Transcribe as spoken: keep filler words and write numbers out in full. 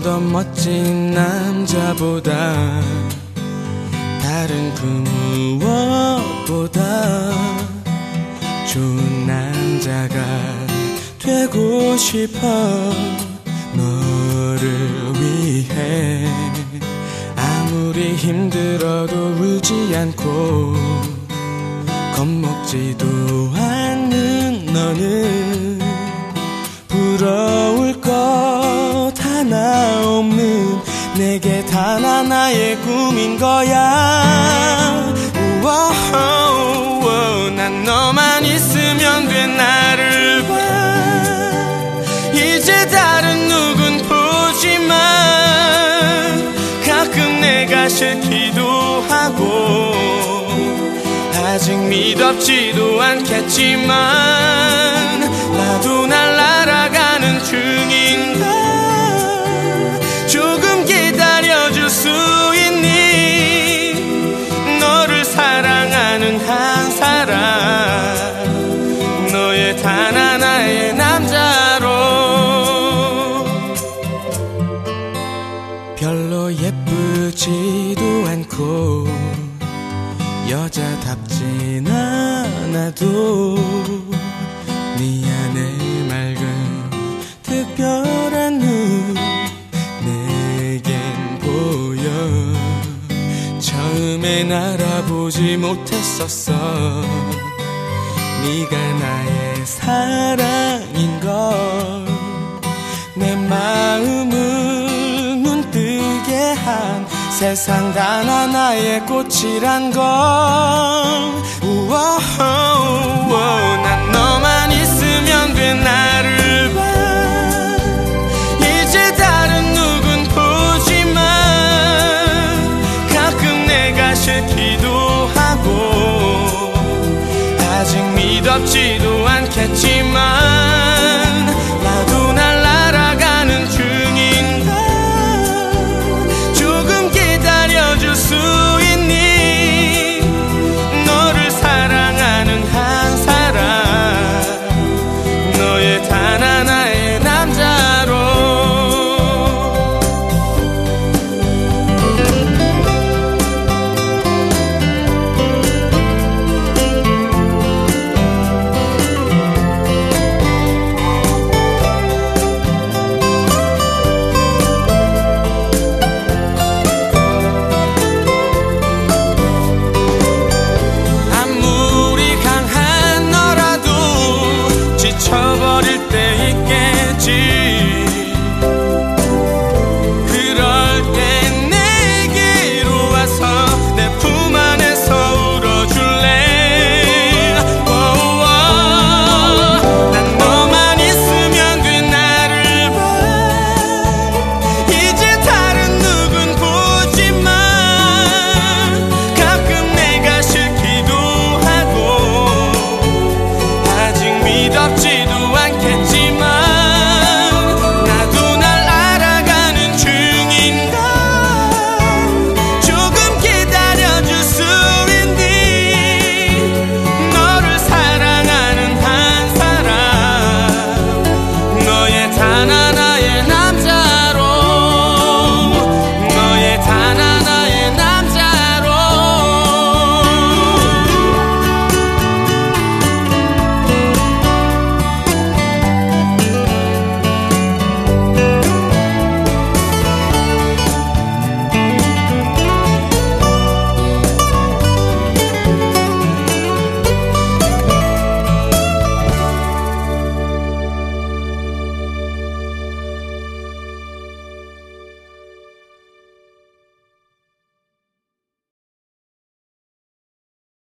더 멋진 남자보다 다른 그 무엇보다 좋은 남자가 되고 싶어. 너를 위해 아무리 힘들어도 울지 않고 겁먹지도 않는 너는 부러울 것 하나 없는 내게 단 하나의 꿈인 거야. 우와, 우와, 난 너만 있으면 돼. 나를 봐. 이제 다른 누군 보지만 가끔 내가 싫기도 하고 아직 미덥지도 않겠지만 나도 날 알아가는 중인가. 조금 기다려줄 수 있니? 너를 사랑하는 한 사람, 너의 단 하나의 남자로. 별로 예쁘지도 않고 여자답진 않아도 네 안에 맑은 특별한 눈 내겐 보여. 처음엔 알아보지 못했었어. 네가 나의 사랑인걸. 내 마음을 눈뜨게 한 세상 단 하나의 꽃이란 걸. 우와, 우와, 난 너만 있으면 돼. 나를 봐. 이제 다른 누군 보지만 가끔 내가 싫기도 하고 아직 미덥지도 않겠지만